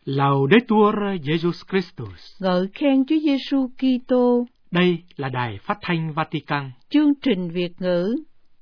Laudetur Jesus Christus. Ngợi khen Chúa Giêsu Kitô. Đây là Đài Phát thanh Vatican. Chương trình Việt ngữ.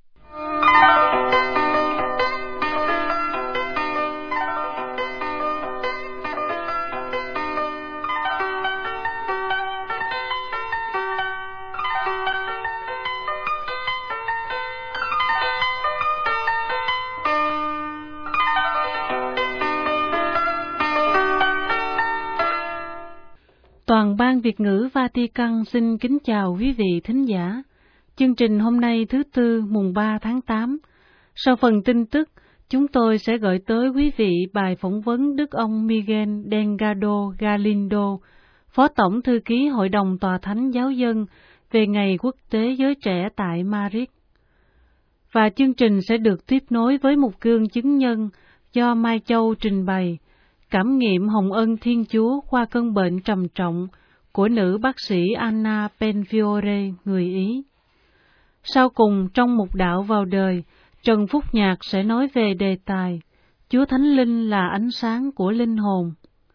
Toàn ban Việt ngữ Vatican xin kính chào quý vị thính giả. Chương trình hôm nay thứ Tư mùng 3 tháng 8. Sau phần tin tức, chúng tôi sẽ gửi tới quý vị bài phỏng vấn Đức ông Miguel Delgado Galindo, Phó Tổng Thư ký Hội đồng Tòa Thánh Giáo dân về Ngày Quốc tế Giới Trẻ tại Madrid. Và chương trình sẽ được tiếp nối với một gương chứng nhân do Mai Châu trình bày, cảm nghiệm hồng ân Thiên Chúa qua cơn bệnh trầm trọng của nữ bác sĩ Anna Benfiore, người Ý. Sau cùng, trong mục đạo vào đời, Trần Phúc Nhạc sẽ nói về đề tài Chúa Thánh Linh là ánh sáng của linh hồn.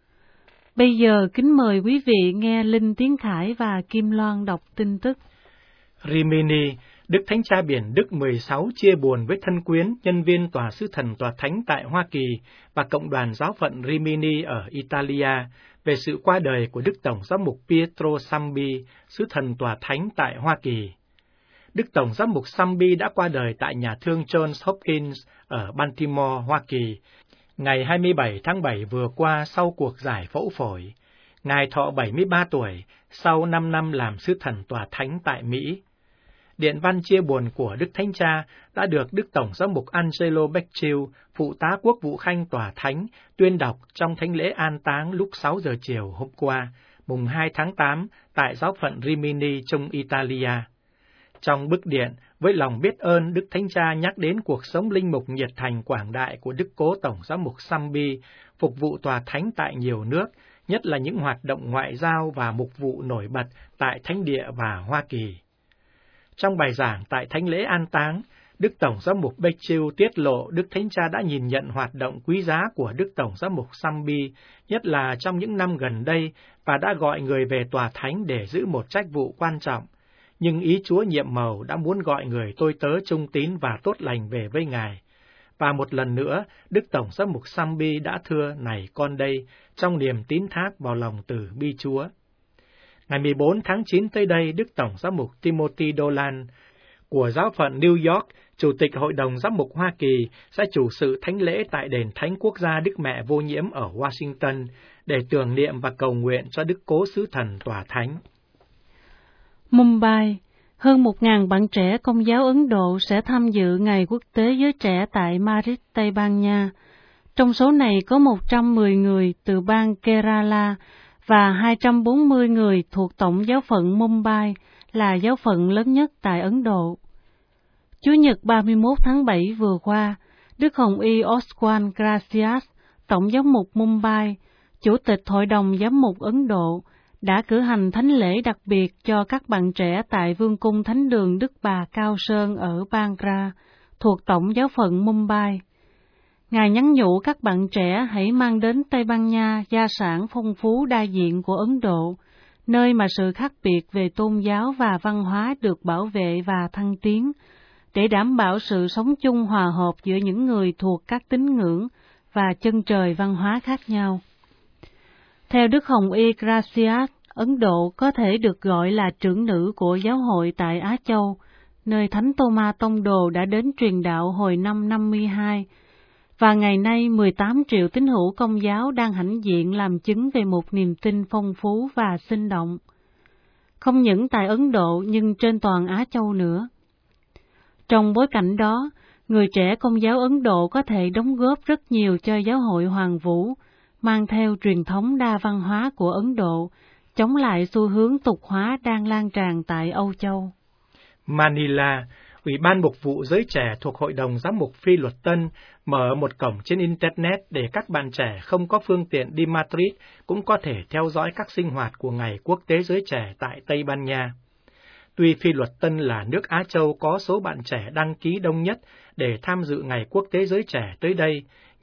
Bây giờ kính mời quý vị nghe Linh Tiến Khải và Kim Loan đọc tin tức. Rimini, Đức Thánh Cha Biển Đức 16 chia buồn với thân quyến, nhân viên Tòa Sứ Thần Tòa Thánh tại Hoa Kỳ và Cộng đoàn Giáo phận Rimini ở Italia về sự qua đời của Đức Tổng Giám mục Pietro Sambi, Sứ Thần Tòa Thánh tại Hoa Kỳ. Đức Tổng Giám mục Sambi đã qua đời tại nhà thương Johns Hopkins ở Baltimore, Hoa Kỳ, ngày 27 tháng 7 vừa qua sau cuộc giải phẫu phổi. Ngài thọ 73 tuổi, sau 5 năm làm Sứ Thần Tòa Thánh tại Mỹ. Điện văn chia buồn của Đức Thánh Cha đã được Đức Tổng Giám mục Angelo Becciu, Phụ tá Quốc vụ Khanh Tòa Thánh, tuyên đọc trong thánh lễ an táng lúc 6 giờ chiều hôm qua, mùng 2 tháng 8, tại giáo phận Rimini, Trung Italia. Trong bức điện, với lòng biết ơn, Đức Thánh Cha nhắc đến cuộc sống linh mục nhiệt thành quảng đại của Đức Cố Tổng Giám mục Sambi, phục vụ Tòa Thánh tại nhiều nước, nhất là những hoạt động ngoại giao và mục vụ nổi bật tại Thánh Địa và Hoa Kỳ. Trong bài giảng tại thánh lễ an táng, Đức Tổng Giám mục Becciu tiết lộ Đức Thánh Cha đã nhìn nhận hoạt động quý giá của Đức Tổng Giám mục Sambi, nhất là trong những năm gần đây, và đã gọi người về Tòa Thánh để giữ một trách vụ quan trọng. Nhưng ý Chúa nhiệm mầu đã muốn gọi người tôi tớ trung tín và tốt lành về với Ngài. Và một lần nữa, Đức Tổng Giám mục Sambi đã thưa: "Này con đây", trong niềm tín thác vào lòng từ bi Chúa. Ngày 14 tháng 9 tới đây, Đức Tổng Giám mục Timothy Dolan của giáo phận New York, Chủ tịch Hội đồng Giám mục Hoa Kỳ, sẽ chủ sự thánh lễ tại đền Thánh Quốc gia Đức Mẹ Vô Nhiễm ở Washington để tưởng niệm và cầu nguyện cho Đức Cố Sứ Thần Tòa Thánh. Mumbai, hơn 1.000 bạn trẻ Công giáo Ấn Độ sẽ tham dự Ngày Quốc tế Giới Trẻ tại Madrid, Tây Ban Nha. Trong số này có 110 người từ bang Kerala và 240 người thuộc Tổng giáo phận Mumbai, là giáo phận lớn nhất tại Ấn Độ. Chủ nhật 31 tháng 7 vừa qua, Đức Hồng Y Oswald Gracias, Tổng giám mục Mumbai, Chủ tịch Hội đồng Giám mục Ấn Độ, đã cử hành thánh lễ đặc biệt cho các bạn trẻ tại Vương cung Thánh đường Đức Bà Cao Sơn ở Bandra, thuộc Tổng giáo phận Mumbai. Ngài nhắn nhủ các bạn trẻ hãy mang đến Tây Ban Nha gia sản phong phú đa diện của Ấn Độ, nơi mà sự khác biệt về tôn giáo và văn hóa được bảo vệ và thăng tiến, để đảm bảo sự sống chung hòa hợp giữa những người thuộc các tín ngưỡng và chân trời văn hóa khác nhau. Theo Đức Hồng Y Gracias, Ấn Độ có thể được gọi là trưởng nữ của giáo hội tại Á Châu, nơi Thánh Tô-ma Tông Đồ đã đến truyền đạo hồi năm 52, và ngày nay 18 triệu tín hữu Công giáo đang hãnh diện làm chứng về một niềm tin phong phú và sinh động, không những tại Ấn Độ nhưng trên toàn Á Châu nữa. Trong bối cảnh đó, người trẻ Công giáo Ấn Độ có thể đóng góp rất nhiều cho giáo hội Hoàng Vũ, mang theo truyền thống đa văn hóa của Ấn Độ, chống lại xu hướng tục hóa đang lan tràn tại Âu Châu. Manila, Ủy ban Mục vụ Giới Trẻ thuộc Hội đồng Giám mục Phi Luật Tân mở một cổng trên Internet để các bạn trẻ không có phương tiện đi Madrid cũng có thể theo dõi các sinh hoạt của Ngày Quốc tế Giới Trẻ tại Tây Ban Nha. Tuy Phi Luật Tân là nước Á Châu có số bạn trẻ đăng ký đông nhất để tham dự Ngày Quốc tế Giới Trẻ tới đây,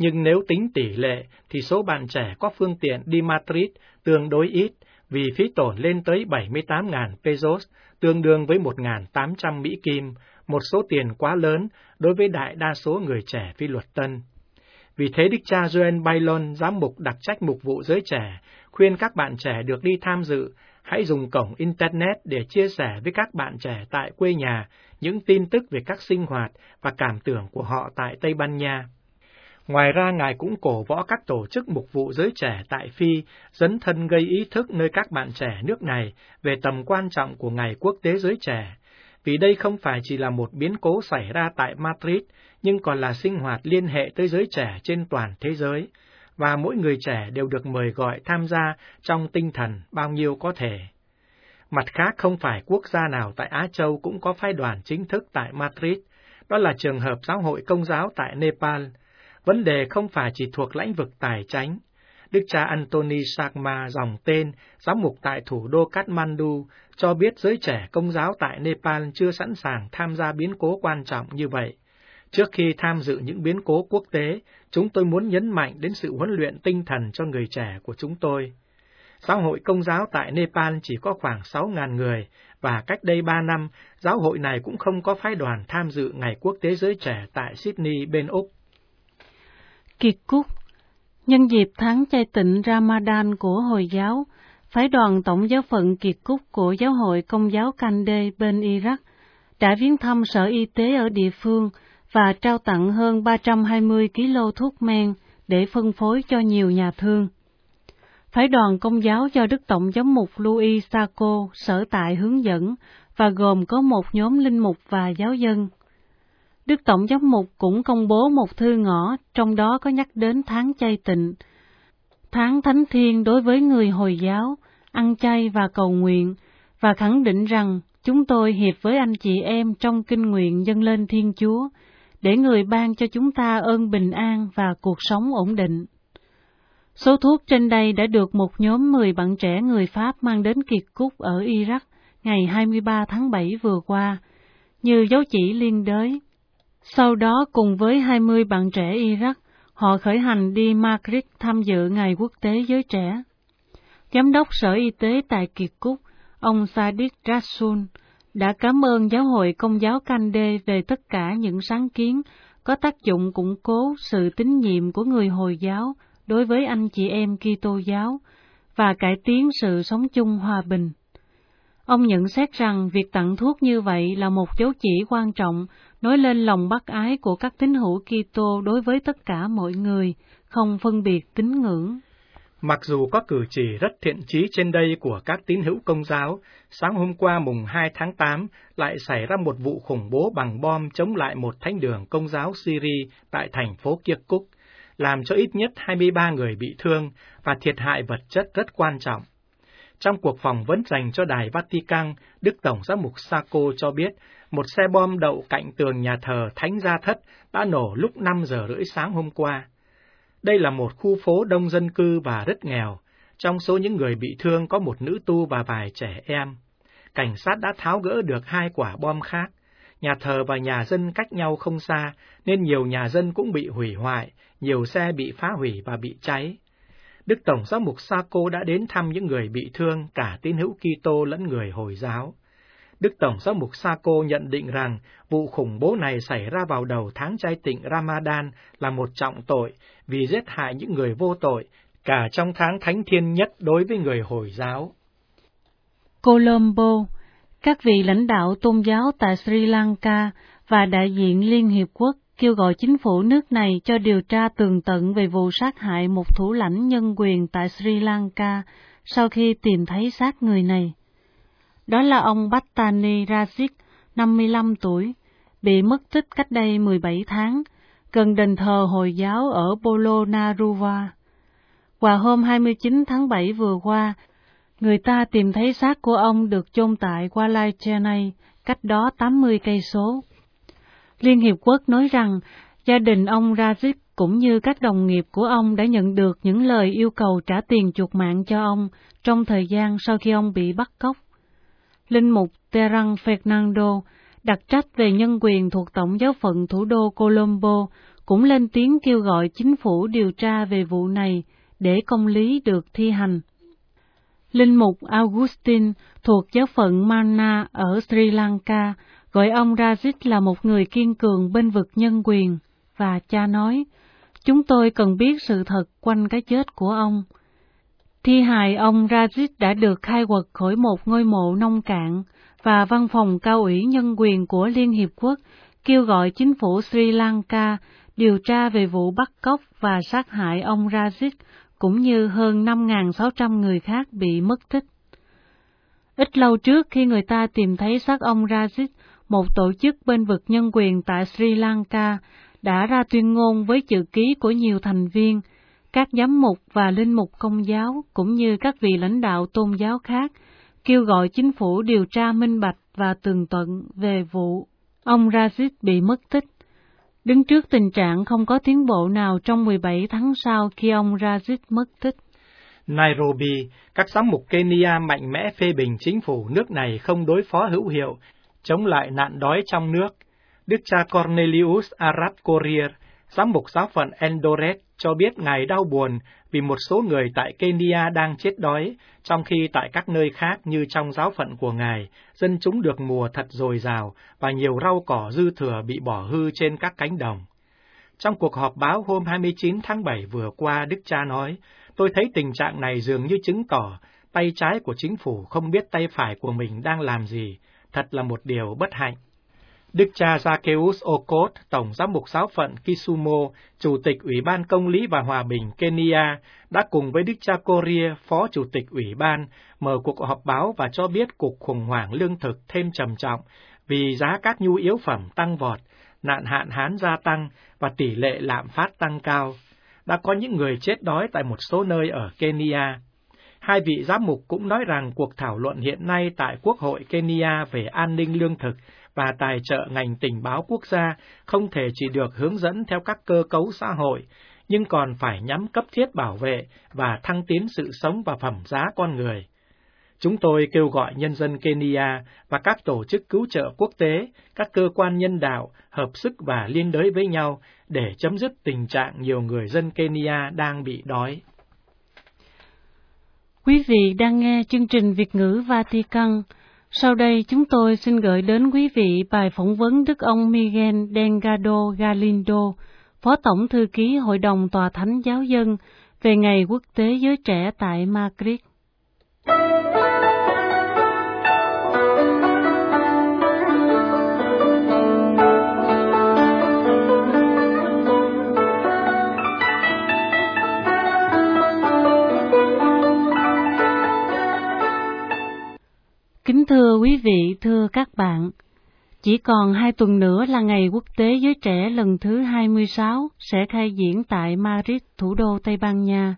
nhưng nếu tính tỷ lệ thì số bạn trẻ có phương tiện đi Madrid tương đối ít, vì phí tổn lên tới 78.000 pesos, tương đương với 1.800 Mỹ Kim, một số tiền quá lớn đối với đại đa số người trẻ phi luật tân. Vì thế Đức cha Joel Bailon, giám mục đặc trách mục vụ giới trẻ, khuyên các bạn trẻ được đi tham dự, hãy dùng cổng Internet để chia sẻ với các bạn trẻ tại quê nhà những tin tức về các sinh hoạt và cảm tưởng của họ tại Tây Ban Nha. Ngoài ra, Ngài cũng cổ võ các tổ chức mục vụ giới trẻ tại Phi dấn thân gây ý thức nơi các bạn trẻ nước này về tầm quan trọng của Ngày Quốc tế giới trẻ, vì đây không phải chỉ là một biến cố xảy ra tại Madrid, nhưng còn là sinh hoạt liên hệ tới giới trẻ trên toàn thế giới, và mỗi người trẻ đều được mời gọi tham gia trong tinh thần bao nhiêu có thể. Mặt khác, không phải quốc gia nào tại Á Châu cũng có phái đoàn chính thức tại Madrid, đó là trường hợp Giáo hội Công giáo tại Nepal. Vấn đề không phải chỉ thuộc lĩnh vực tài chánh. Đức cha Anthony Sarma, dòng tên, giám mục tại thủ đô Kathmandu, cho biết giới trẻ Công giáo tại Nepal chưa sẵn sàng tham gia biến cố quan trọng như vậy. Trước khi tham dự những biến cố quốc tế, chúng tôi muốn nhấn mạnh đến sự huấn luyện tinh thần cho người trẻ của chúng tôi. Giáo hội Công giáo tại Nepal chỉ có khoảng 6.000 người, và cách đây 3 năm, giáo hội này cũng không có phái đoàn tham dự Ngày Quốc tế giới trẻ tại Sydney, bên Úc. Kiệt Cúc. Nhân dịp tháng chay tịnh Ramadan của Hồi giáo, phái đoàn tổng giáo phận Kiệt Cúc của Giáo hội Công giáo Kande bên Iraq đã viếng thăm sở y tế ở địa phương và trao tặng hơn 320 kg thuốc men để phân phối cho nhiều nhà thương. Phái đoàn Công giáo do Đức Tổng giám mục Louis Sacco sở tại hướng dẫn và gồm có một nhóm linh mục và giáo dân. Đức Tổng giám mục cũng công bố một thư ngỏ, trong đó có nhắc đến tháng chay tịnh, tháng thánh thiêng đối với người Hồi giáo, ăn chay và cầu nguyện, và khẳng định rằng chúng tôi hiệp với anh chị em trong kinh nguyện dâng lên Thiên Chúa, để Người ban cho chúng ta ơn bình an và cuộc sống ổn định. Số thuốc trên đây đã được một nhóm 10 bạn trẻ người Pháp mang đến Kiệt Cúc ở Iraq ngày 23 tháng 7 vừa qua, như dấu chỉ liên đới. Sau đó, cùng với 20 bạn trẻ Iraq, họ khởi hành đi Madrid tham dự Ngày Quốc tế giới trẻ. Giám đốc Sở Y tế tại Kiệt Cúc, ông Sadiq Rasul, đã cảm ơn Giáo hội Công giáo Kande về tất cả những sáng kiến có tác dụng củng cố sự tín nhiệm của người Hồi giáo đối với anh chị em Kitô giáo và cải tiến sự sống chung hòa bình. Ông nhận xét rằng việc tặng thuốc như vậy là một dấu chỉ quan trọng nói lên lòng bác ái của các tín hữu Kitô đối với tất cả mọi người, không phân biệt tín ngưỡng. Mặc dù có cử chỉ rất thiện chí trên đây của các tín hữu Công giáo, sáng hôm qua mùng 2 tháng 8 lại xảy ra một vụ khủng bố bằng bom chống lại một thánh đường Công giáo Syria tại thành phố Kiệt Cúc, làm cho ít nhất 23 người bị thương và thiệt hại vật chất rất quan trọng. Trong cuộc phỏng vấn dành cho Đài Vatican, Đức Tổng giám mục Sacco cho biết một xe bom đậu cạnh tường nhà thờ Thánh Gia Thất đã nổ lúc 5 giờ rưỡi sáng hôm qua. Đây là một khu phố đông dân cư và rất nghèo. Trong số những người bị thương có một nữ tu và vài trẻ em. Cảnh sát đã tháo gỡ được 2 quả bom khác. Nhà thờ và nhà dân cách nhau không xa, nên nhiều nhà dân cũng bị hủy hoại, nhiều xe bị phá hủy và bị cháy. Đức Tổng giám mục Sacco đã đến thăm những người bị thương, cả tín hữu Kitô lẫn người Hồi giáo. Đức Tổng giám mục Sacco nhận định rằng vụ khủng bố này xảy ra vào đầu tháng chay tịnh Ramadan là một trọng tội vì giết hại những người vô tội, cả trong tháng thánh thiêng nhất đối với người Hồi giáo. Colombo, các vị lãnh đạo tôn giáo tại Sri Lanka và đại diện Liên Hiệp Quốc kêu gọi chính phủ nước này cho điều tra tường tận về vụ sát hại một thủ lãnh nhân quyền tại Sri Lanka sau khi tìm thấy xác người này. Đó là ông Battani Rajik, 55 tuổi, bị mất tích cách đây 17 tháng, gần đền thờ Hồi giáo ở Polonaruwa. Vào hôm 29 tháng 7 vừa qua, người ta tìm thấy xác của ông được chôn tại Wallaichenay, cách đó 80 cây số. Liên Hiệp Quốc nói rằng gia đình ông Rajik cũng như các đồng nghiệp của ông đã nhận được những lời yêu cầu trả tiền chuộc mạng cho ông trong thời gian sau khi ông bị bắt cóc. Linh mục Terang Fernando, đặc trách về nhân quyền thuộc Tổng giáo phận thủ đô Colombo, cũng lên tiếng kêu gọi chính phủ điều tra về vụ này để công lý được thi hành. Linh mục Augustine thuộc giáo phận Manna ở Sri Lanka gọi ông Rajit là một người kiên cường bênh vực nhân quyền, và cha nói, chúng tôi cần biết sự thật quanh cái chết của ông. Thi hài ông Rajit đã được khai quật khỏi một ngôi mộ nông cạn, và Văn phòng Cao ủy Nhân quyền của Liên Hiệp Quốc kêu gọi chính phủ Sri Lanka điều tra về vụ bắt cóc và sát hại ông Rajit, cũng như hơn 5.600 người khác bị mất tích. Ít lâu trước khi người ta tìm thấy xác ông Rajit, một tổ chức bênh vực nhân quyền tại Sri Lanka đã ra tuyên ngôn với chữ ký của nhiều thành viên, các giám mục và linh mục Công giáo, cũng như các vị lãnh đạo tôn giáo khác, kêu gọi chính phủ điều tra minh bạch và tường tận về vụ ông Rajit bị mất tích. Đứng trước tình trạng không có tiến bộ nào trong 17 tháng sau khi ông Rajit mất tích. Nairobi, các giám mục Kenya mạnh mẽ phê bình chính phủ nước này không đối phó hữu hiệu, chống lại nạn đói trong nước. Đức cha Cornelius Arap Korir, giám mục giáo phận Eldoret, cho biết ngài đau buồn vì một số người tại Kenya đang chết đói, trong khi tại các nơi khác như trong giáo phận của ngài, dân chúng được mùa thật dồi dào và nhiều rau cỏ dư thừa bị bỏ hư trên các cánh đồng. Trong cuộc họp báo hôm 29 tháng 7 vừa qua, Đức cha nói, tôi thấy tình trạng này dường như chứng tỏ tay trái của chính phủ không biết tay phải của mình đang làm gì, thật là một điều bất hạnh. Đức cha Zacchaeus Okot, Tổng giám mục giáo phận Kisumu, Chủ tịch Ủy ban Công lý và Hòa bình Kenya, đã cùng với Đức cha Korir, Phó Chủ tịch Ủy ban, mở cuộc họp báo và cho biết cuộc khủng hoảng lương thực thêm trầm trọng vì giá các nhu yếu phẩm tăng vọt, nạn hạn hán gia tăng và tỷ lệ lạm phát tăng cao. Đã có những người chết đói tại một số nơi ở Kenya. Hai vị giám mục cũng nói rằng cuộc thảo luận hiện nay tại Quốc hội Kenya về an ninh lương thực và tài trợ ngành tình báo quốc gia không thể chỉ được hướng dẫn theo các cơ cấu xã hội, nhưng còn phải nhắm cấp thiết bảo vệ và thăng tiến sự sống và phẩm giá con người. Chúng tôi kêu gọi nhân dân Kenya và các tổ chức cứu trợ quốc tế, các cơ quan nhân đạo hợp sức và liên đới với nhau để chấm dứt tình trạng nhiều người dân Kenya đang bị đói. Quý vị đang nghe chương trình Việt ngữ Vatican. Sau đây chúng tôi xin gửi đến quý vị bài phỏng vấn Đức ông Miguel Delgado Galindo, Phó Tổng Thư ký Hội đồng Tòa Thánh Giáo dân, về Ngày Quốc tế Giới Trẻ tại Madrid. Kính thưa quý vị, thưa các bạn, chỉ còn 2 tuần nữa là Ngày Quốc tế Giới Trẻ lần thứ 26 sẽ khai diễn tại Madrid, thủ đô Tây Ban Nha.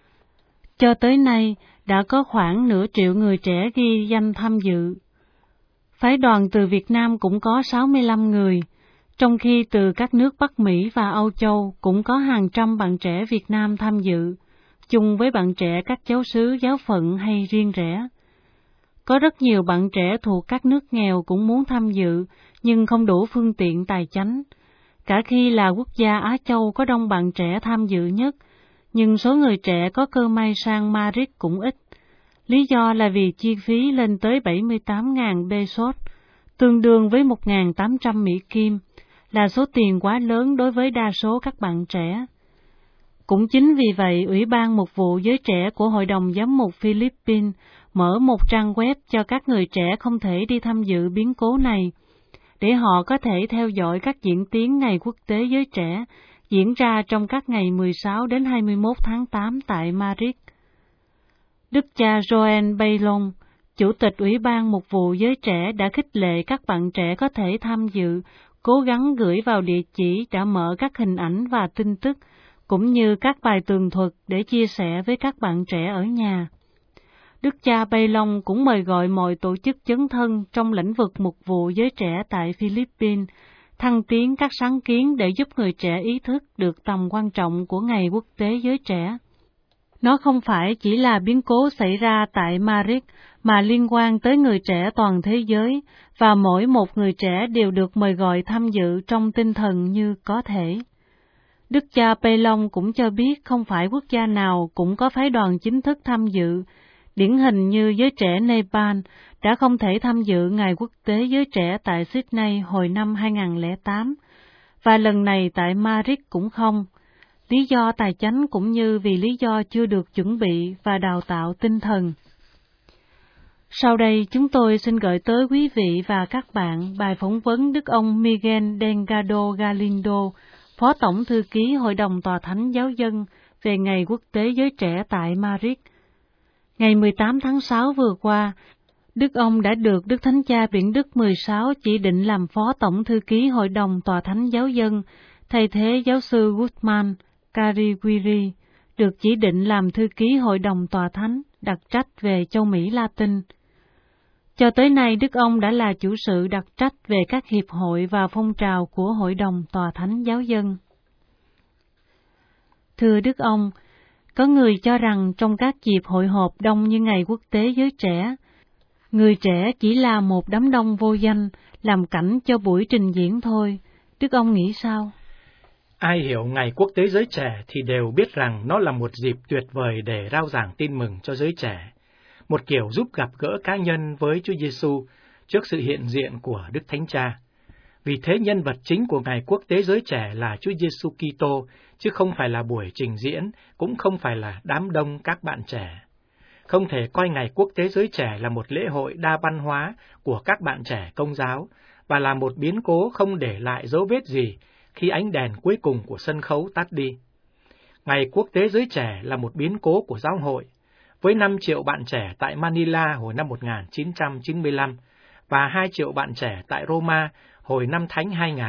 Cho tới nay, đã có khoảng nửa triệu người trẻ ghi danh tham dự. Phái đoàn từ Việt Nam cũng có 65 người, trong khi từ các nước Bắc Mỹ và Âu Châu cũng có hàng trăm bạn trẻ Việt Nam tham dự, chung với bạn trẻ các giáo xứ giáo phận hay riêng rẽ. Có rất nhiều bạn trẻ thuộc các nước nghèo cũng muốn tham dự, nhưng không đủ phương tiện tài chánh. Cả khi là quốc gia Á Châu có đông bạn trẻ tham dự nhất, nhưng số người trẻ có cơ may sang Madrid cũng ít. Lý do là vì chi phí lên tới 78.000 pesos, tương đương với 1.800 Mỹ Kim, là số tiền quá lớn đối với đa số các bạn trẻ. Cũng chính vì vậy, Ủy ban Mục vụ Giới Trẻ của Hội đồng Giám mục Philippines mở một trang web cho các người trẻ không thể đi tham dự biến cố này, để họ có thể theo dõi các diễn tiến Ngày Quốc tế Giới Trẻ diễn ra trong các ngày 16 đến 21 tháng 8 tại Madrid. Đức cha Joel Baylon, Chủ tịch Ủy ban Mục vụ Giới Trẻ đã khích lệ các bạn trẻ có thể tham dự, cố gắng gửi vào địa chỉ đã mở các hình ảnh và tin tức, cũng như các bài tường thuật để chia sẻ với các bạn trẻ ở nhà. Đức cha Baylon cũng mời gọi mọi tổ chức dấn thân trong lĩnh vực mục vụ giới trẻ tại Philippines, thăng tiến các sáng kiến để giúp người trẻ ý thức được tầm quan trọng của Ngày Quốc tế Giới Trẻ. Nó không phải chỉ là biến cố xảy ra tại Madrid, mà liên quan tới người trẻ toàn thế giới, và mỗi một người trẻ đều được mời gọi tham dự trong tinh thần như có thể. Đức cha Pelong cũng cho biết không phải quốc gia nào cũng có phái đoàn chính thức tham dự. Điển hình như giới trẻ Nepal đã không thể tham dự Ngày Quốc tế Giới Trẻ tại Sydney hồi năm 2008, và lần này tại Madrid cũng không. Lý do tài chánh cũng như vì lý do chưa được chuẩn bị và đào tạo tinh thần. Sau đây chúng tôi xin gửi tới quý vị và các bạn bài phỏng vấn Đức ông Miguel Delgado Galindo, Phó Tổng Thư ký Hội đồng Tòa Thánh Giáo dân về Ngày Quốc tế Giới Trẻ tại Madrid. Ngày 18 tháng 6 vừa qua, Đức ông đã được Đức Thánh Cha Biển Đức 16 chỉ định làm Phó Tổng Thư ký Hội đồng Tòa Thánh Giáo dân, thay thế giáo sư Guzman Cariguiri, được chỉ định làm Thư ký Hội đồng Tòa Thánh, đặc trách về châu Mỹ Latin. Cho tới nay, Đức ông đã là chủ sự đặc trách về các hiệp hội và phong trào của Hội đồng Tòa Thánh Giáo dân. Thưa Đức ông, có người cho rằng trong các dịp hội họp đông như Ngày Quốc tế Giới Trẻ, người trẻ chỉ là một đám đông vô danh, làm cảnh cho buổi trình diễn thôi. Đức ông nghĩ sao? Ai hiểu Ngày Quốc tế Giới Trẻ thì đều biết rằng nó là một dịp tuyệt vời để rao giảng tin mừng cho giới trẻ, một kiểu giúp gặp gỡ cá nhân với Chúa Giêsu trước sự hiện diện của Đức Thánh Cha. Vì thế nhân vật chính của Ngày Quốc tế Giới Trẻ là Chúa Giêsu Kitô, chứ không phải là buổi trình diễn, cũng không phải là đám đông các bạn trẻ. Không thể coi Ngày Quốc tế Giới Trẻ là một lễ hội đa văn hóa của các bạn trẻ Công giáo và là một biến cố không để lại dấu vết gì khi ánh đèn cuối cùng của sân khấu tắt đi. Ngày Quốc tế Giới Trẻ là một biến cố của giáo hội, với 5 triệu bạn trẻ tại Manila hồi năm 1995 và 2 triệu bạn trẻ tại Roma hồi năm Thánh 2000.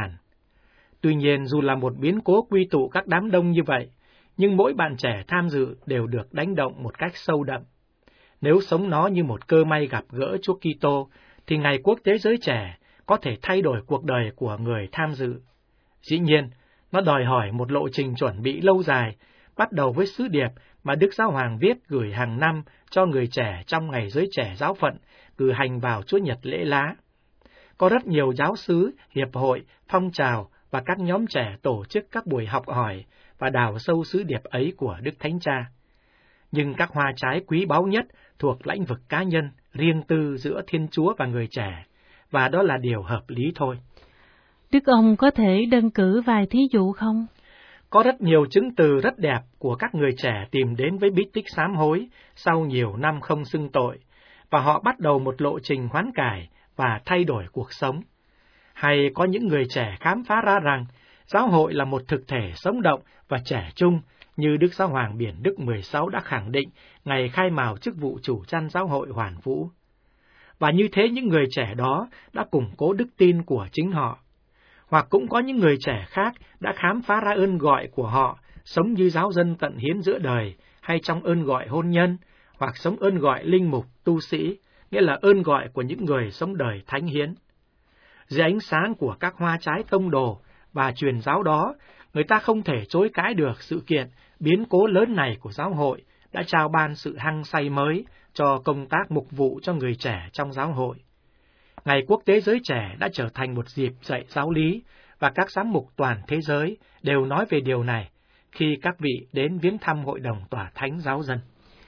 Tuy nhiên, dù là một biến cố quy tụ các đám đông như vậy, nhưng mỗi bạn trẻ tham dự đều được đánh động một cách sâu đậm. Nếu sống nó như một cơ may gặp gỡ Chúa Kitô, thì Ngày Quốc tế Giới Trẻ có thể thay đổi cuộc đời của người tham dự. Dĩ nhiên, nó đòi hỏi một lộ trình chuẩn bị lâu dài, bắt đầu với sứ điệp mà Đức Giáo Hoàng viết gửi hàng năm cho người trẻ trong Ngày Giới Trẻ giáo phận, cử hành vào Chúa Nhật lễ lá. Có rất nhiều giáo xứ, hiệp hội, phong trào và các nhóm trẻ tổ chức các buổi học hỏi và đào sâu sứ điệp ấy của Đức Thánh Cha. Nhưng các hoa trái quý báu nhất thuộc lĩnh vực cá nhân, riêng tư giữa Thiên Chúa và người trẻ, và đó là điều hợp lý thôi. Đức ông có thể đơn cử vài thí dụ không? Có rất nhiều chứng từ rất đẹp của các người trẻ tìm đến với bí tích sám hối sau nhiều năm không xưng tội, và họ bắt đầu một lộ trình hoán cải và thay đổi cuộc sống. Hay có những người trẻ khám phá ra rằng giáo hội là một thực thể sống động và trẻ trung, như Đức Giáo Hoàng Biển Đức 16 đã khẳng định ngày khai mào chức vụ chủ chăn giáo hội Hoàn Vũ. Và như thế những người trẻ đó đã củng cố đức tin của chính họ. Hoặc cũng có những người trẻ khác đã khám phá ra ơn gọi của họ, sống như giáo dân tận hiến giữa đời, hay trong ơn gọi hôn nhân, hoặc sống ơn gọi linh mục, tu sĩ, nghĩa là ơn gọi của những người sống đời thánh hiến. Dưới ánh sáng của các hoa trái tông đồ và truyền giáo đó, người ta không thể chối cãi được sự kiện biến cố lớn này của giáo hội đã trao ban sự hăng say mới cho công tác mục vụ cho người trẻ trong giáo hội. Ngày Quốc tế Giới Trẻ đã trở thành một dịp dạy giáo lý, và các giám mục toàn thế giới đều nói về điều này khi các vị đến viếng thăm Hội đồng Tòa Thánh Giáo dân.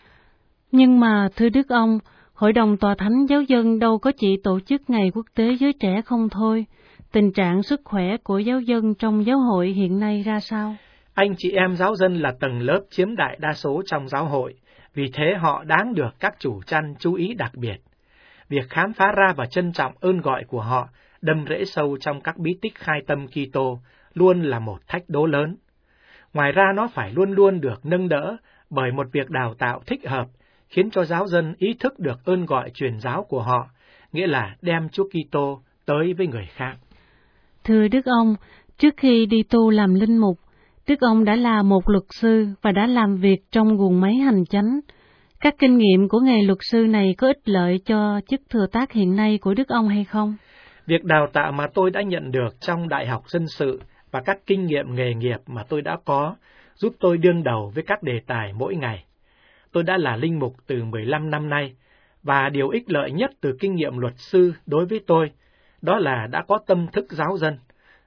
Nhưng mà, thưa Đức ông, Hội đồng Tòa Thánh Giáo dân đâu có chỉ tổ chức Ngày Quốc tế Giới Trẻ không thôi. Tình trạng sức khỏe của giáo dân trong giáo hội hiện nay ra sao? Anh chị em giáo dân là tầng lớp chiếm đại đa số trong giáo hội, vì thế họ đáng được các chủ chăn chú ý đặc biệt. Việc khám phá ra và trân trọng ơn gọi của họ đâm rễ sâu trong các bí tích khai tâm Kitô luôn là một thách đố lớn. Ngoài ra nó phải luôn luôn được nâng đỡ bởi một việc đào tạo thích hợp, khiến cho giáo dân ý thức được ơn gọi truyền giáo của họ, nghĩa là đem Chúa Kitô tới với người khác. Thưa Đức ông, trước khi đi tu làm linh mục, Đức ông đã là một luật sư và đã làm việc trong guồng máy hành chánh. Các kinh nghiệm của nghề luật sư này có ích lợi cho chức thừa tác hiện nay của Đức ông hay không? Việc đào tạo mà tôi đã nhận được trong Đại học Dân sự và các kinh nghiệm nghề nghiệp mà tôi đã có giúp tôi đương đầu với các đề tài mỗi ngày. Tôi đã là linh mục từ 15 năm nay, và điều ích lợi nhất từ kinh nghiệm luật sư đối với tôi đó là đã có tâm thức giáo dân.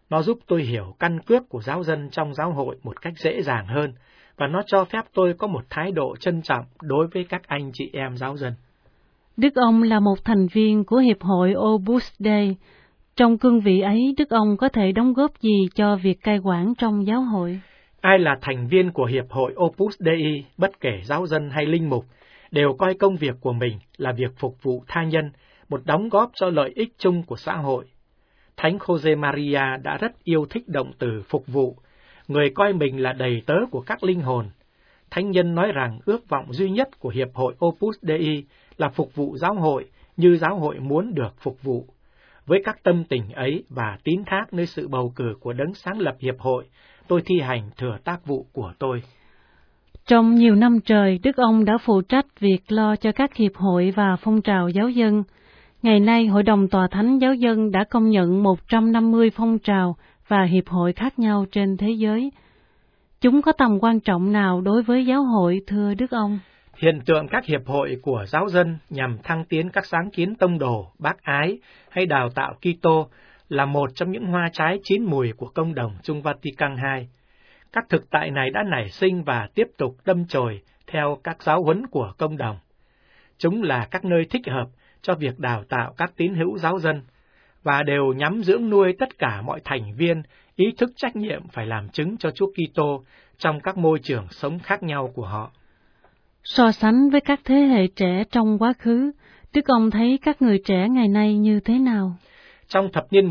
Nó giúp tôi hiểu căn cước của giáo dân trong giáo hội một cách dễ dàng hơn, và nó cho phép tôi có một thái độ trân trọng đối với các anh chị em giáo dân. Đức ông là một thành viên của Hiệp hội Opus Dei. Trong cương vị ấy, Đức ông có thể đóng góp gì cho việc cai quản trong giáo hội? Ai là thành viên của Hiệp hội Opus Dei, bất kể giáo dân hay linh mục, đều coi công việc của mình là việc phục vụ tha nhân, một đóng góp cho lợi ích chung của xã hội. Thánh Jose Maria đã rất yêu thích động từ phục vụ, người coi mình là đầy tớ của các linh hồn. Thánh nhân nói rằng ước vọng duy nhất của Hiệp hội Opus Dei là phục vụ giáo hội như giáo hội muốn được phục vụ. Với các tâm tình ấy và tín thác nơi sự bầu cử của đấng sáng lập Hiệp hội, tôi thi hành thừa tác vụ của tôi. Trong nhiều năm trời, Đức ông đã phụ trách việc lo cho các hiệp hội và phong trào giáo dân. Ngày nay, Hội đồng Tòa Thánh Giáo dân đã công nhận 150 phong trào và hiệp hội khác nhau trên thế giới. Chúng có tầm quan trọng nào đối với giáo hội, thưa Đức ông? Hiện tượng các hiệp hội của giáo dân nhằm thăng tiến các sáng kiến tông đồ, bác ái hay đào tạo Kitô là một trong những hoa trái chín mùi của công đồng Trung Vatican II. Các thực tại này đã nảy sinh và tiếp tục đâm chồi theo các giáo huấn của công đồng. Chúng là các nơi thích hợp cho việc đào tạo các tín hữu giáo dân, và đều nhắm dưỡng nuôi tất cả mọi thành viên ý thức trách nhiệm phải làm chứng cho Chúa Kitô trong các môi trường sống khác nhau của họ. So sánh với các thế hệ trẻ trong quá khứ, Đức ông thấy các người trẻ ngày nay như thế nào? Trong thập niên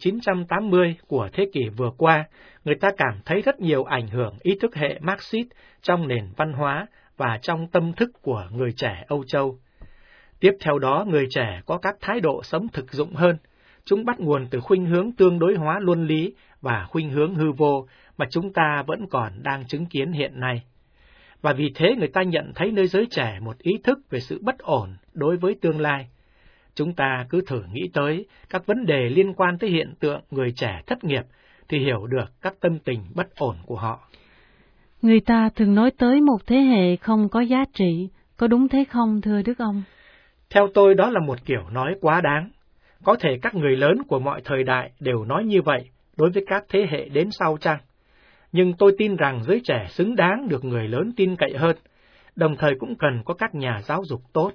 1980 của thế kỷ vừa qua, người ta cảm thấy rất nhiều ảnh hưởng ý thức hệ Marxist trong nền văn hóa và trong tâm thức của người trẻ Âu Châu. Tiếp theo đó, người trẻ có các thái độ sống thực dụng hơn. Chúng bắt nguồn từ khuynh hướng tương đối hóa luân lý và khuynh hướng hư vô mà chúng ta vẫn còn đang chứng kiến hiện nay. Và vì thế người ta nhận thấy nơi giới trẻ một ý thức về sự bất ổn đối với tương lai. Chúng ta cứ thử nghĩ tới các vấn đề liên quan tới hiện tượng người trẻ thất nghiệp thì hiểu được các tâm tình bất ổn của họ. Người ta thường nói tới một thế hệ không có giá trị, có đúng thế không, thưa Đức ông? Theo tôi, đó là một kiểu nói quá đáng. Có thể các người lớn của mọi thời đại đều nói như vậy đối với các thế hệ đến sau chăng? Nhưng tôi tin rằng giới trẻ xứng đáng được người lớn tin cậy hơn, đồng thời cũng cần có các nhà giáo dục tốt.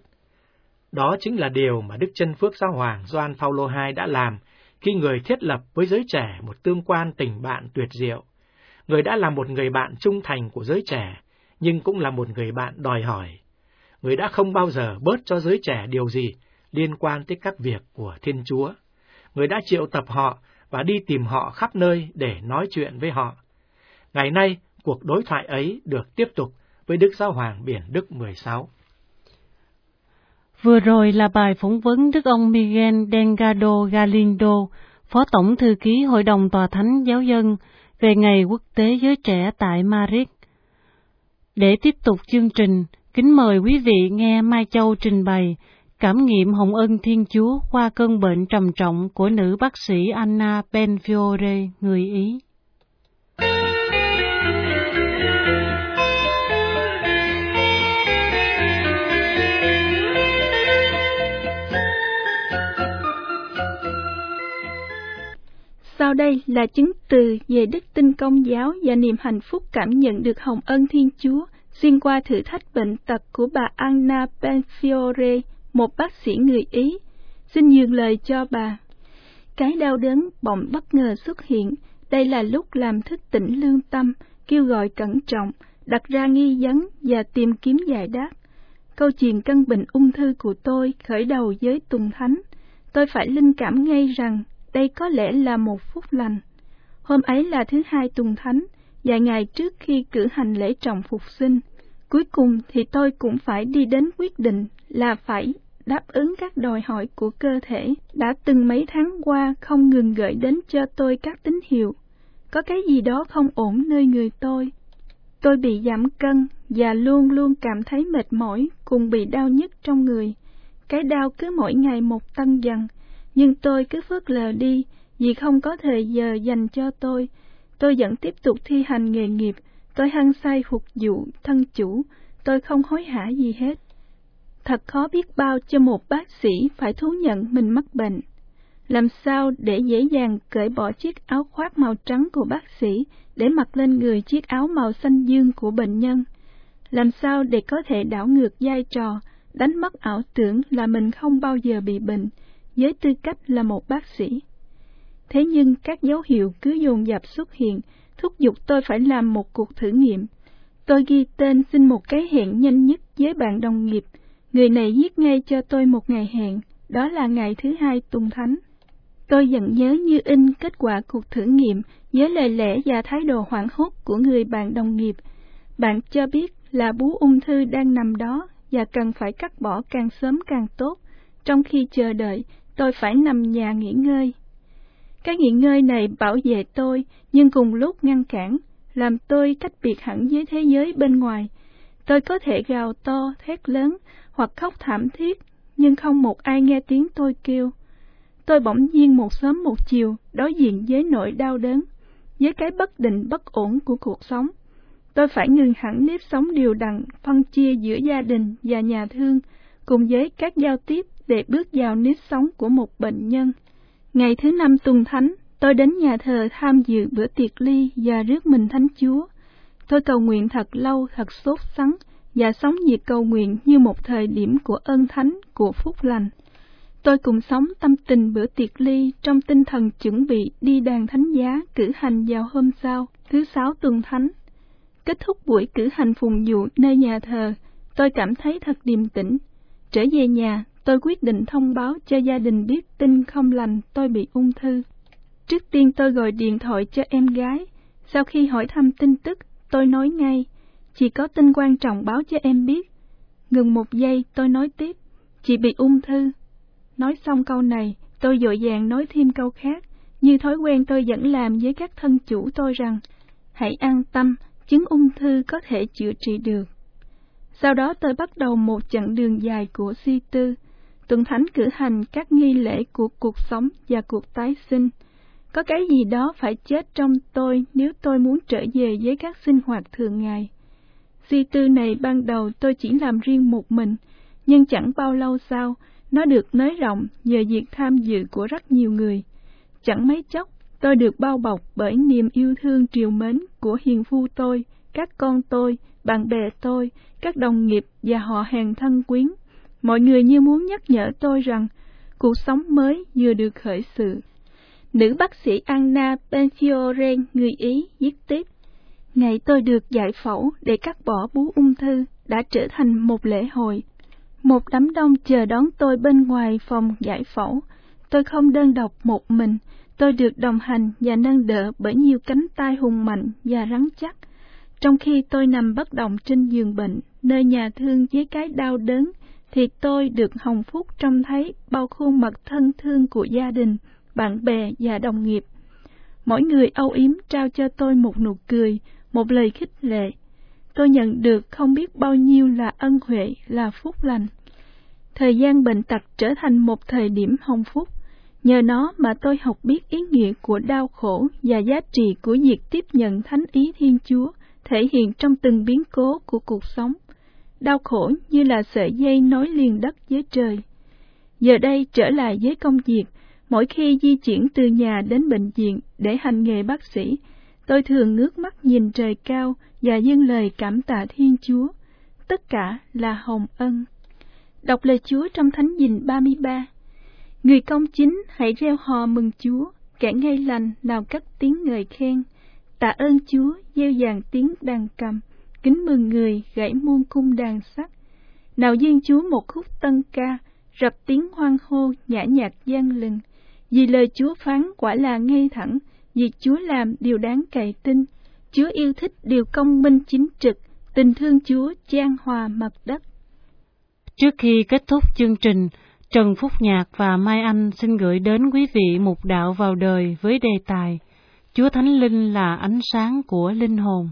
Đó chính là điều mà Đức Chân Phước Giáo Hoàng Gioan Phaolô II đã làm khi người thiết lập với giới trẻ một tương quan tình bạn tuyệt diệu. Người đã là một người bạn trung thành của giới trẻ, nhưng cũng là một người bạn đòi hỏi. Người đã không bao giờ bớt cho giới trẻ điều gì liên quan tới các việc của Thiên Chúa. Người đã triệu tập họ và đi tìm họ khắp nơi để nói chuyện với họ. Ngày nay, cuộc đối thoại ấy được tiếp tục với Đức Giáo hoàng Biển Đức 16. Vừa rồi là bài phỏng vấn Đức ông Miguel Delgado Galindo, Phó Tổng Thư ký Hội đồng Tòa Thánh Giáo dân, về Ngày Quốc tế Giới Trẻ tại Madrid. Để tiếp tục chương trình, kính mời quý vị nghe Mai Châu trình bày cảm nghiệm hồng ân Thiên Chúa qua cơn bệnh trầm trọng của nữ bác sĩ Anna Benfiore, người Ý. Sau đây là chứng từ về đức tin Công giáo và niềm hạnh phúc cảm nhận được hồng ân Thiên Chúa xuyên qua thử thách bệnh tật của bà Anna Benfiore, một bác sĩ người Ý. Xin nhường lời cho bà. Cái đau đớn bỗng bất ngờ xuất hiện. Đây là lúc làm thức tỉnh lương tâm, kêu gọi cẩn trọng, đặt ra nghi vấn và tìm kiếm giải đáp. Câu chuyện căn bệnh ung thư của tôi khởi đầu với tuần thánh. Tôi phải linh cảm ngay rằng đây có lẽ là một phúc lành. Hôm ấy là thứ hai tuần thánh, vài ngày trước khi cử hành lễ trọng phục sinh. Cuối cùng thì tôi cũng phải đi đến quyết định là phải đáp ứng các đòi hỏi của cơ thể đã từng mấy tháng qua không ngừng gửi đến cho tôi các tín hiệu. Có cái gì đó không ổn nơi người tôi. Tôi bị giảm cân và luôn luôn cảm thấy mệt mỏi cùng bị đau nhức trong người. Cái đau cứ mỗi ngày một tăng dần, nhưng tôi cứ phớt lờ đi vì không có thời giờ dành cho tôi. Tôi vẫn tiếp tục thi hành nghề nghiệp, tôi hăng say phục vụ thân chủ, tôi không hối hả gì hết. Thật khó biết bao cho một bác sĩ phải thú nhận mình mắc bệnh. Làm sao để dễ dàng cởi bỏ chiếc áo khoác màu trắng của bác sĩ để mặc lên người chiếc áo màu xanh dương của bệnh nhân? Làm sao để có thể đảo ngược vai trò, đánh mất ảo tưởng là mình không bao giờ bị bệnh, với tư cách là một bác sĩ? Thế nhưng các dấu hiệu cứ dồn dập xuất hiện, thúc giục tôi phải làm một cuộc thử nghiệm. Tôi ghi tên xin một cái hẹn nhanh nhất với bạn đồng nghiệp. Người này viết ngay cho tôi một ngày hẹn, đó là ngày thứ Hai tuần thánh. Tôi vẫn nhớ như in kết quả cuộc thử nghiệm với lời lẽ và thái độ hoảng hốt của người bạn đồng nghiệp. Bạn cho biết là bú ung thư đang nằm đó và cần phải cắt bỏ càng sớm càng tốt. Trong khi chờ đợi, tôi phải nằm nhà nghỉ ngơi. Cái nghỉ ngơi này bảo vệ tôi, nhưng cùng lúc ngăn cản, làm tôi cách biệt hẳn với thế giới bên ngoài. Tôi có thể gào to, thét lớn, hoặc khóc thảm thiết, nhưng không một ai nghe tiếng tôi kêu. Tôi bỗng nhiên một sớm một chiều đối diện với nỗi đau đớn, với cái bất định bất ổn của cuộc sống. Tôi phải ngừng hẳn nếp sống đều đặn, phân chia giữa gia đình và nhà thương, cùng với các giao tiếp để bước vào nếp sống của một bệnh nhân. Ngày thứ Năm tuần thánh, tôi đến nhà thờ tham dự bữa tiệc ly và rước mình Thánh Chúa. Tôi cầu nguyện thật lâu, thật sốt sắng, và sống việc cầu nguyện như một thời điểm của ơn thánh, của phúc lành. Tôi cùng sống tâm tình bữa tiệc ly trong tinh thần chuẩn bị đi đàn thánh giá cử hành vào hôm sau, thứ Sáu tuần thánh. Kết thúc buổi cử hành phụng vụ nơi nhà thờ, tôi cảm thấy thật điềm tĩnh. Trở về nhà, tôi quyết định thông báo cho gia đình biết tin không lành tôi bị ung thư. Trước tiên tôi gọi điện thoại cho em gái. Sau khi hỏi thăm tin tức, tôi nói ngay, chị có tin quan trọng báo cho em biết. Ngừng một giây, tôi nói tiếp, chị bị ung thư. Nói xong câu này, tôi vội vàng nói thêm câu khác, như thói quen tôi vẫn làm với các thân chủ tôi rằng, hãy an tâm, chứng ung thư có thể chữa trị được. Sau đó tôi bắt đầu một chặng đường dài của suy tư. Tuần thánh cử hành các nghi lễ của cuộc sống và cuộc tái sinh. Có cái gì đó phải chết trong tôi nếu tôi muốn trở về với các sinh hoạt thường ngày. Suy tư này ban đầu tôi chỉ làm riêng một mình, nhưng chẳng bao lâu sau, nó được nới rộng nhờ việc tham dự của rất nhiều người. Chẳng mấy chốc, tôi được bao bọc bởi niềm yêu thương trìu mến của hiền phu tôi, các con tôi, bạn bè tôi, các đồng nghiệp và họ hàng thân quyến. Mọi người như muốn nhắc nhở tôi rằng, cuộc sống mới vừa được khởi sự. Nữ bác sĩ Anna Benfiore, người Ý, viết tiếp, ngày tôi được giải phẫu để cắt bỏ bú ung thư đã trở thành một lễ hội. Một đám đông chờ đón tôi bên ngoài phòng giải phẫu. Tôi không đơn độc một mình, tôi được đồng hành và nâng đỡ bởi nhiều cánh tay hùng mạnh và rắn chắc. Trong khi tôi nằm bất động trên giường bệnh, nơi nhà thương với cái đau đớn, thì tôi được hồng phúc trông thấy bao khuôn mặt thân thương của gia đình, bạn bè và đồng nghiệp. Mỗi người âu yếm trao cho tôi một nụ cười, một lời khích lệ. Tôi nhận được không biết bao nhiêu là ân huệ, là phúc lành. Thời gian bệnh tật trở thành một thời điểm hồng phúc. Nhờ nó mà tôi học biết ý nghĩa của đau khổ và giá trị của việc tiếp nhận thánh ý Thiên Chúa, thể hiện trong từng biến cố của cuộc sống. Đau khổ như là sợi dây nối liền đất với trời. Giờ đây trở lại với công việc, mỗi khi di chuyển từ nhà đến bệnh viện để hành nghề bác sĩ, tôi thường ngước mắt nhìn trời cao và dâng lời cảm tạ Thiên Chúa. Tất cả là hồng ân. Đọc lời Chúa trong Thánh Dình 33. Người công chính hãy reo hò mừng Chúa, kẻ ngay lành nào cất tiếng ngợi khen. Tạ ơn Chúa, gieo dàn tiếng đàn cầm, kính mừng người gảy muôn cung đàn sắt. Nào dâng Chúa một khúc tân ca, rập tiếng hoan hô nhã nhạc vang lừng. Vì lời Chúa phán quả là ngay thẳng, việc Chúa làm điều đáng cậy tin. Chúa yêu thích điều công minh chính trực, tình thương Chúa chan hòa mặt đất. Trước khi kết thúc chương trình, Trần Phúc Nhạc và Mai Anh xin gửi đến quý vị một đạo vào đời với đề tài Chúa Thánh Linh là ánh sáng của linh hồn.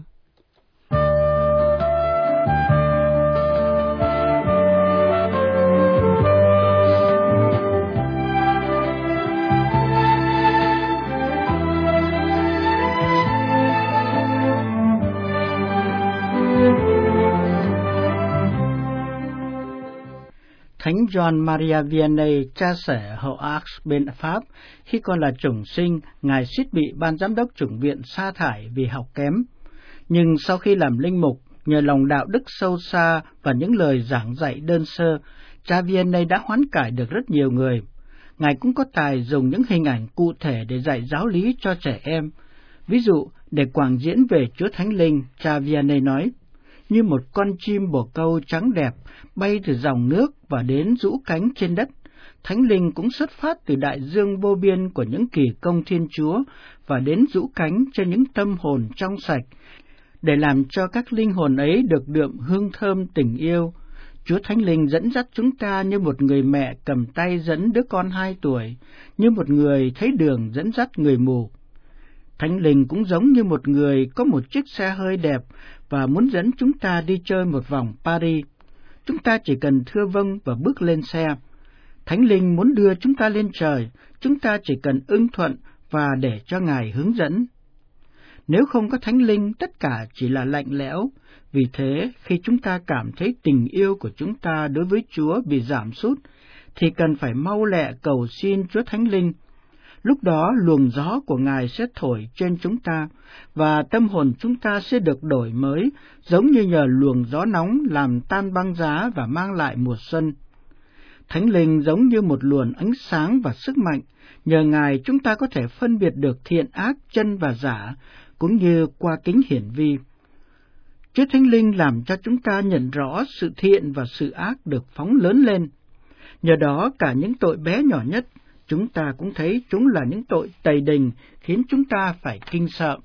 Thánh John Maria Vianney, cha xẻ hậu Ars bên Pháp, khi còn là chủng sinh, Ngài suýt bị ban giám đốc chủng viện sa thải vì học kém. Nhưng sau khi làm linh mục, nhờ lòng đạo đức sâu xa và những lời giảng dạy đơn sơ, cha Vianney đã hoán cải được rất nhiều người. Ngài cũng có tài dùng những hình ảnh cụ thể để dạy giáo lý cho trẻ em. Ví dụ, để quảng diễn về Chúa Thánh Linh, cha Vianney nói, như một con chim bồ câu trắng đẹp bay từ dòng nước và đến rũ cánh trên đất, Thánh Linh cũng xuất phát từ đại dương vô biên của những kỳ công Thiên Chúa và đến rũ cánh trên những tâm hồn trong sạch, để làm cho các linh hồn ấy được đượm hương thơm tình yêu. Chúa Thánh Linh dẫn dắt chúng ta như một người mẹ cầm tay dẫn đứa con 2 tuổi, như một người thấy đường dẫn dắt người mù. Thánh Linh cũng giống như một người có một chiếc xe hơi đẹp và muốn dẫn chúng ta đi chơi một vòng Paris. Chúng ta chỉ cần thưa vâng và bước lên xe. Thánh Linh muốn đưa chúng ta lên trời, chúng ta chỉ cần ưng thuận và để cho Ngài hướng dẫn. Nếu không có Thánh Linh, tất cả chỉ là lạnh lẽo. Vì thế, khi chúng ta cảm thấy tình yêu của chúng ta đối với Chúa bị giảm sút, thì cần phải mau lẹ cầu xin Chúa Thánh Linh. Lúc đó, luồng gió của Ngài sẽ thổi trên chúng ta, và tâm hồn chúng ta sẽ được đổi mới, giống như nhờ luồng gió nóng làm tan băng giá và mang lại mùa xuân. Thánh Linh giống như một luồng ánh sáng và sức mạnh, nhờ Ngài chúng ta có thể phân biệt được thiện ác, chân và giả, cũng như qua kính hiển vi. Chúa Thánh Linh làm cho chúng ta nhận rõ sự thiện và sự ác được phóng lớn lên. Nhờ đó cả những tội bé nhỏ nhất, chúng ta cũng thấy chúng là những tội tày đình, khiến chúng ta phải kinh sợ.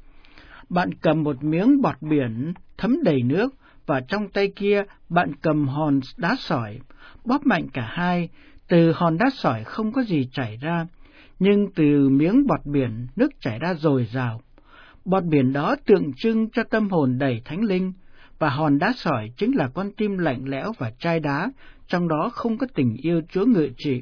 Bạn cầm một miếng bọt biển thấm đầy nước, và trong tay kia bạn cầm hòn đá sỏi, bóp mạnh cả hai, từ hòn đá sỏi không có gì chảy ra, nhưng từ miếng bọt biển nước chảy ra dồi dào. Bọt biển đó tượng trưng cho tâm hồn đầy Thánh Linh, và hòn đá sỏi chính là con tim lạnh lẽo và chai đá, trong đó không có tình yêu Chúa ngự trị.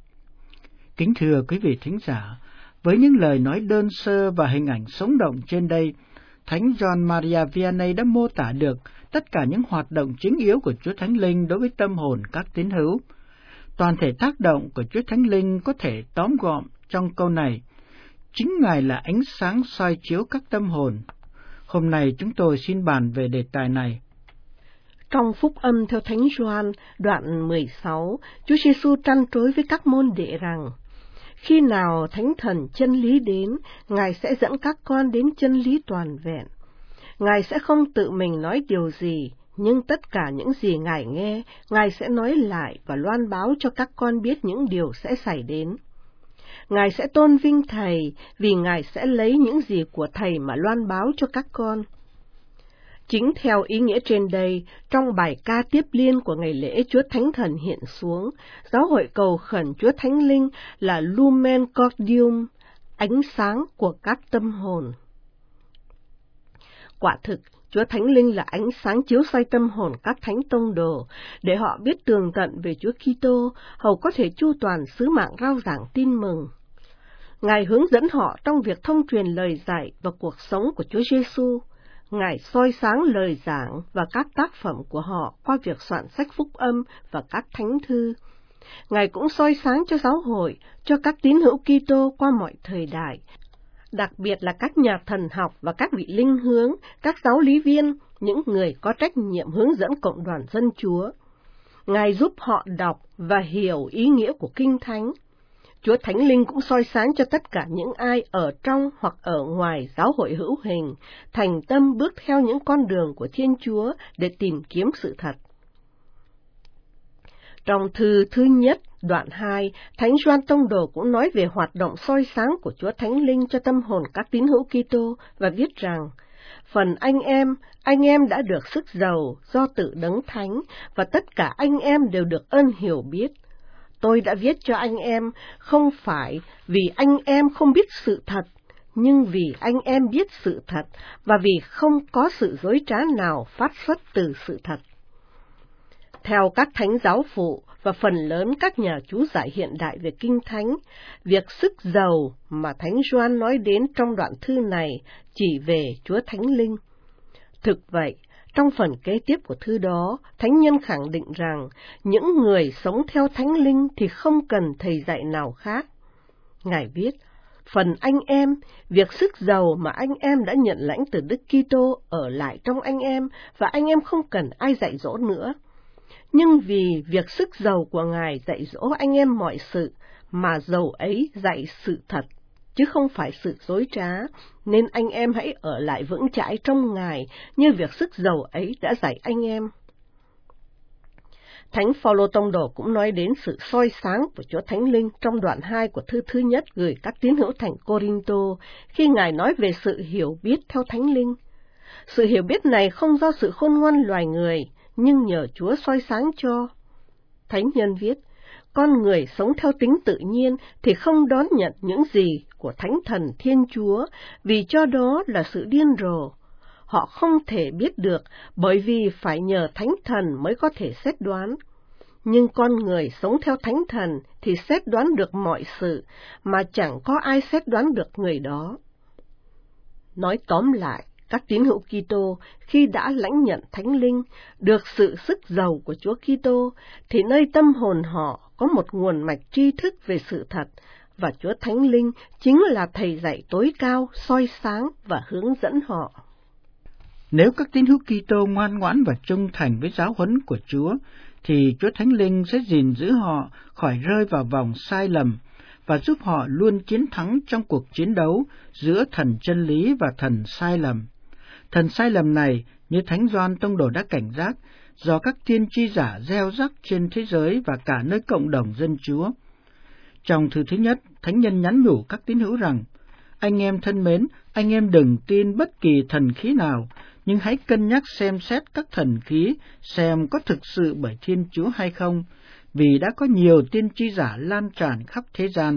Kính thưa quý vị thính giả, với những lời nói đơn sơ và hình ảnh sống động trên đây, Thánh John Maria Vianney đã mô tả được tất cả những hoạt động chính yếu của Chúa Thánh Linh đối với tâm hồn các tín hữu. Toàn thể tác động của Chúa Thánh Linh có thể tóm gọn trong câu này: chính Ngài là ánh sáng soi chiếu các tâm hồn. Hôm nay chúng tôi xin bàn về đề tài này. Trong Phúc Âm theo Thánh Gioan, đoạn 16, Chúa Giêsu trăn trối với các môn đệ rằng: khi nào Thánh Thần chân lý đến, Ngài sẽ dẫn các con đến chân lý toàn vẹn. Ngài sẽ không tự mình nói điều gì, nhưng tất cả những gì Ngài nghe, Ngài sẽ nói lại và loan báo cho các con biết những điều sẽ xảy đến. Ngài sẽ tôn vinh Thầy, vì Ngài sẽ lấy những gì của Thầy mà loan báo cho các con. Chính theo ý nghĩa trên đây, trong bài ca tiếp liên của ngày lễ Chúa Thánh Thần hiện xuống, giáo hội cầu khẩn Chúa Thánh Linh là Lumen Cordium, ánh sáng của các tâm hồn. Quả thực, Chúa Thánh Linh là ánh sáng chiếu soi tâm hồn các thánh tông đồ, để họ biết tường tận về Chúa Kitô, hầu có thể chu toàn sứ mạng rao giảng tin mừng. Ngài hướng dẫn họ trong việc thông truyền lời dạy và cuộc sống của Chúa Giêsu. Ngài soi sáng lời giảng và các tác phẩm của họ qua việc soạn sách phúc âm và các thánh thư. Ngài cũng soi sáng cho giáo hội, cho các tín hữu Kitô qua mọi thời đại, đặc biệt là các nhà thần học và các vị linh hướng, các giáo lý viên, những người có trách nhiệm hướng dẫn cộng đoàn dân Chúa. Ngài giúp họ đọc và hiểu ý nghĩa của Kinh Thánh. Chúa Thánh Linh cũng soi sáng cho tất cả những ai ở trong hoặc ở ngoài giáo hội hữu hình, thành tâm bước theo những con đường của Thiên Chúa để tìm kiếm sự thật. Trong thư thứ nhất, đoạn 2, Thánh Gioan Tông Đồ cũng nói về hoạt động soi sáng của Chúa Thánh Linh cho tâm hồn các tín hữu Kitô và viết rằng: phần anh em đã được sức giàu do tự Đấng Thánh, và tất cả anh em đều được ơn hiểu biết. Tôi đã viết cho anh em không phải vì anh em không biết sự thật, nhưng vì anh em biết sự thật, và vì không có sự dối trá nào phát xuất từ sự thật. Theo các thánh giáo phụ và phần lớn các nhà chú giải hiện đại về Kinh Thánh, việc sức giàu mà Thánh Gioan nói đến trong đoạn thư này chỉ về Chúa Thánh Linh. Thực vậy, Trong phần kế tiếp của thư đó, thánh nhân khẳng định rằng những người sống theo Thánh Linh thì không cần thầy dạy nào khác. Ngài viết, phần anh em, việc sức giàu mà anh em đã nhận lãnh từ Đức Kitô ở lại trong anh em và anh em không cần ai dạy dỗ nữa. Nhưng vì việc sức giàu của Ngài dạy dỗ anh em mọi sự, mà giàu ấy dạy sự thật, chứ không phải sự dối trá, nên anh em hãy ở lại vững chãi trong Ngài như việc sức giàu ấy đã dạy anh em. Thánh Phaolô Tông Đồ cũng nói đến sự soi sáng của Chúa Thánh Linh trong đoạn 2 của thư thứ nhất gửi các tín hữu thành Cô-rinh-tô, khi Ngài nói về sự hiểu biết theo Thánh Linh. Sự hiểu biết này không do sự khôn ngoan loài người, nhưng nhờ Chúa soi sáng cho. Thánh nhân viết, con người sống theo tính tự nhiên thì không đón nhận những gì của Thánh Thần Thiên Chúa, vì cho đó là sự điên rồ. Họ không thể biết được, bởi vì phải nhờ Thánh Thần mới có thể xét đoán. Nhưng con người sống theo Thánh Thần thì xét đoán được mọi sự, mà chẳng có ai xét đoán được người đó. Nói tóm lại, các tín hữu Kitô khi đã lãnh nhận Thánh Linh, được sự sức giàu của Chúa Kitô, thì nơi tâm hồn họ có một nguồn mạch tri thức về sự thật, và Chúa Thánh Linh chính là thầy dạy tối cao, soi sáng và hướng dẫn họ. Nếu các tín hữu Kitô ngoan ngoãn và trung thành với giáo huấn của Chúa, thì Chúa Thánh Linh sẽ gìn giữ họ khỏi rơi vào vòng sai lầm và giúp họ luôn chiến thắng trong cuộc chiến đấu giữa thần chân lý và thần sai lầm. Thần sai lầm này, như Thánh Gioan Tông Đồ đã cảnh giác, do các tiên tri giả gieo rắc trên thế giới và cả nơi cộng đồng dân Chúa. Trong thư thứ nhất, Thánh nhân nhắn nhủ các tín hữu rằng, anh em thân mến, anh em đừng tin bất kỳ thần khí nào, nhưng hãy cân nhắc xem xét các thần khí, xem có thực sự bởi Thiên Chúa hay không, vì đã có nhiều tiên tri giả lan tràn khắp thế gian.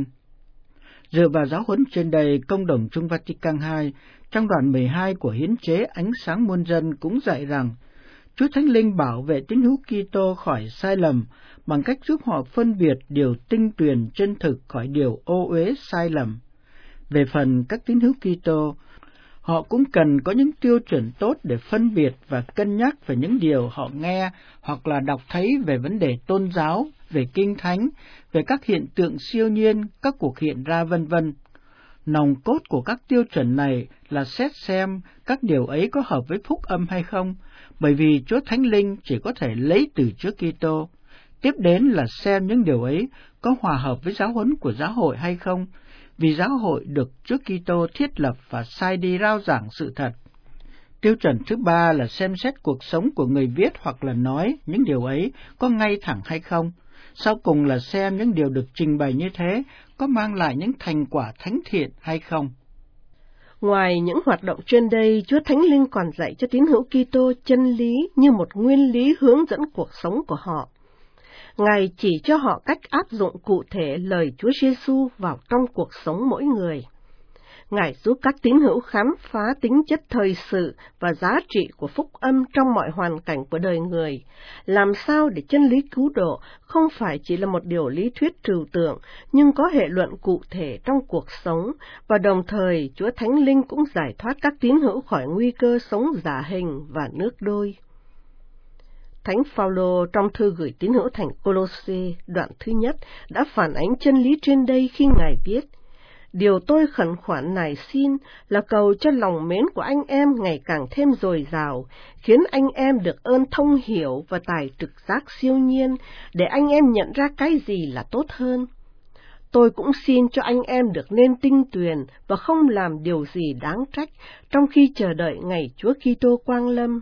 Dựa vào giáo huấn trên đây, Công đồng Trung Vatican II, trong đoạn 12 của Hiến chế Ánh sáng muôn dân cũng dạy rằng, Chúa Thánh Linh bảo vệ tín hữu Kitô khỏi sai lầm bằng cách giúp họ phân biệt điều tinh tuyền chân thực khỏi điều ô uế sai lầm. Về phần các tín hữu Kitô, họ cũng cần có những tiêu chuẩn tốt để phân biệt và cân nhắc về những điều họ nghe hoặc là đọc thấy về vấn đề tôn giáo, về kinh thánh, về các hiện tượng siêu nhiên, các cuộc hiện ra vân vân. Nòng cốt của các tiêu chuẩn này là xét xem các điều ấy có hợp với phúc âm hay không, bởi vì Chúa Thánh Linh chỉ có thể lấy từ Chúa Kitô. Tiếp đến là xem những điều ấy có hòa hợp với giáo huấn của giáo hội hay không, vì giáo hội được Chúa Kitô thiết lập và sai đi rao giảng sự thật. Tiêu chuẩn thứ ba là xem xét cuộc sống của người viết hoặc là nói những điều ấy có ngay thẳng hay không. Sau cùng là xem những điều được trình bày như thế có mang lại những thành quả thánh thiện hay không. Ngoài những hoạt động trên đây, Chúa Thánh Linh còn dạy cho tín hữu Kitô chân lý như một nguyên lý hướng dẫn cuộc sống của họ. Ngài chỉ cho họ cách áp dụng cụ thể lời Chúa Giêsu vào trong cuộc sống mỗi người. Ngài giúp các tín hữu khám phá tính chất thời sự và giá trị của phúc âm trong mọi hoàn cảnh của đời người, làm sao để chân lý cứu độ không phải chỉ là một điều lý thuyết trừu tượng, nhưng có hệ luận cụ thể trong cuộc sống, và đồng thời Chúa Thánh Linh cũng giải thoát các tín hữu khỏi nguy cơ sống giả hình và nước đôi. Thánh Phaolô trong thư gửi tín hữu thành Cô-lô-sê đoạn thứ nhất đã phản ánh chân lý trên đây khi Ngài viết: Điều tôi khẩn khoản nài xin là cầu cho lòng mến của anh em ngày càng thêm dồi dào, khiến anh em được ơn thông hiểu và tài trực giác siêu nhiên, để anh em nhận ra cái gì là tốt hơn. Tôi cũng xin cho anh em được nên tinh tuyền và không làm điều gì đáng trách trong khi chờ đợi ngày Chúa Kitô quang lâm.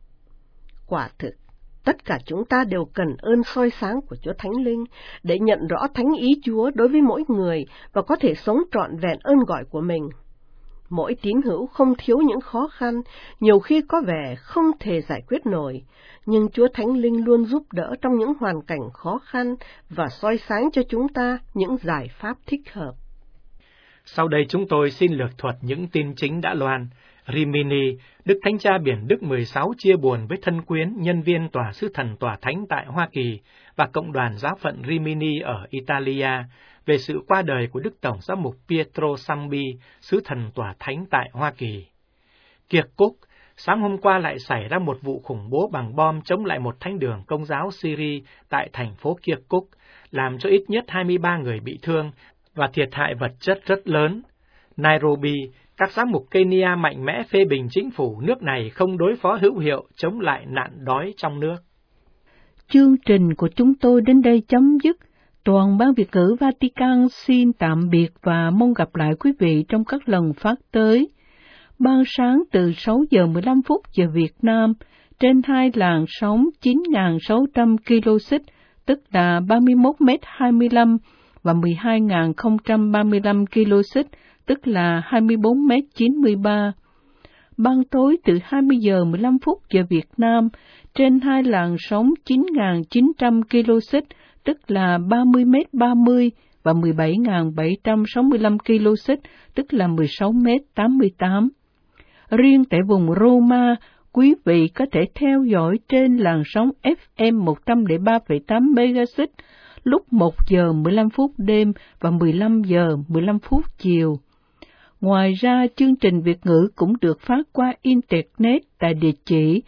Quả thực, tất cả chúng ta đều cần ơn soi sáng của Chúa Thánh Linh để nhận rõ thánh ý Chúa đối với mỗi người và có thể sống trọn vẹn ơn gọi của mình. Mỗi tín hữu không thiếu những khó khăn, nhiều khi có vẻ không thể giải quyết nổi, nhưng Chúa Thánh Linh luôn giúp đỡ trong những hoàn cảnh khó khăn và soi sáng cho chúng ta những giải pháp thích hợp. Sau đây chúng tôi xin lược thuật những tin chính đã loan. Rimini, Đức Thánh Cha Biển Đức 16 chia buồn với thân quyến, nhân viên tòa sứ thần tòa thánh tại Hoa Kỳ và cộng đoàn giáo phận Rimini ở Italia về sự qua đời của Đức Tổng giám mục Pietro Sambi, sứ thần tòa thánh tại Hoa Kỳ. Kirkuk, Sáng hôm qua lại xảy ra một vụ khủng bố bằng bom chống lại một thánh đường Công giáo Syria tại thành phố Kirkuk, làm cho ít nhất 23 người bị thương và thiệt hại vật chất rất lớn. Nairobi, các giám mục Kenya mạnh mẽ phê bình chính phủ nước này không đối phó hữu hiệu chống lại nạn đói trong nước. Chương trình của chúng tôi đến đây chấm dứt. Toàn ban Việt ngữ Vatican xin tạm biệt và mong gặp lại quý vị trong các lần phát tới. Ban sáng từ 6 giờ 15 phút giờ Việt Nam trên hai làn sóng 9.600 kHz, tức là 31m25 và 12.035 kHz, tức là 24m93. Ban tối từ 20 giờ 15 phút giờ Việt Nam trên hai làn sóng 9.900 kHz, tức là 30m30 và 17.765 kHz, tức là 16m88. Riêng tại vùng Roma, quý vị có thể theo dõi trên làn sóng FM 103,8 MHz lúc 1 giờ 15 phút đêm và 15 giờ 15 phút chiều. Ngoài ra, chương trình Việt ngữ cũng được phát qua Internet tại địa chỉ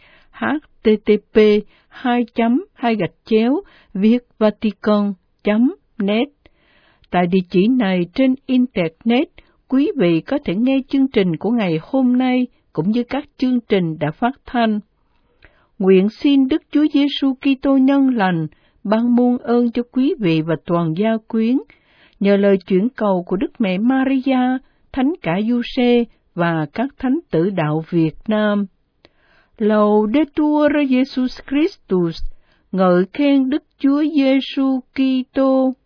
http://vietvatican.net. Tại địa chỉ này trên Internet, quý vị có thể nghe chương trình của ngày hôm nay cũng như các chương trình đã phát thanh. Nguyện xin Đức Chúa Giêsu Kitô nhân lành ban muôn ơn cho quý vị và toàn gia quyến, nhờ lời chuyển cầu của Đức Mẹ Maria, Thánh Cả Giuse và các thánh tử đạo Việt Nam. Laudetur Jesus Christus, ngợi khen Đức Chúa Giêsu Kitô.